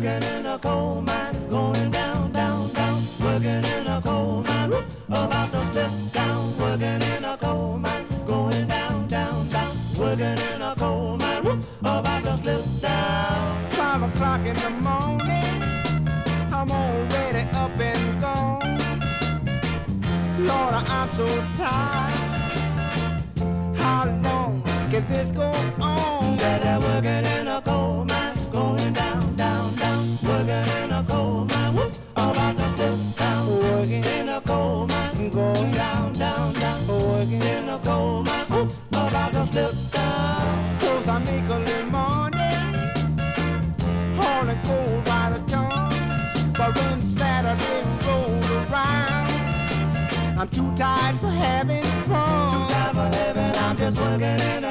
working in a coal mine, going down, down, down, working in a coal mine, whoop, about to slip down, working in a coal mine, going down, down, down, working in a coal mine, whoop, about to slip down. 5 o'clock in the morning, I'm already up and gone. Lord, I'm so tired. How long can this go on? They're working in a coal mine, going down, down, down, working in a coal mine, whoop, about to slip down, Working in a coal mine, going down, down, down, working in a coal mine, whoop, about to slip down. cause I make a little money, hauling coal by the ton. But when Saturday rolls around, I'm too tired for having fun. Too tired for having, I'm just working in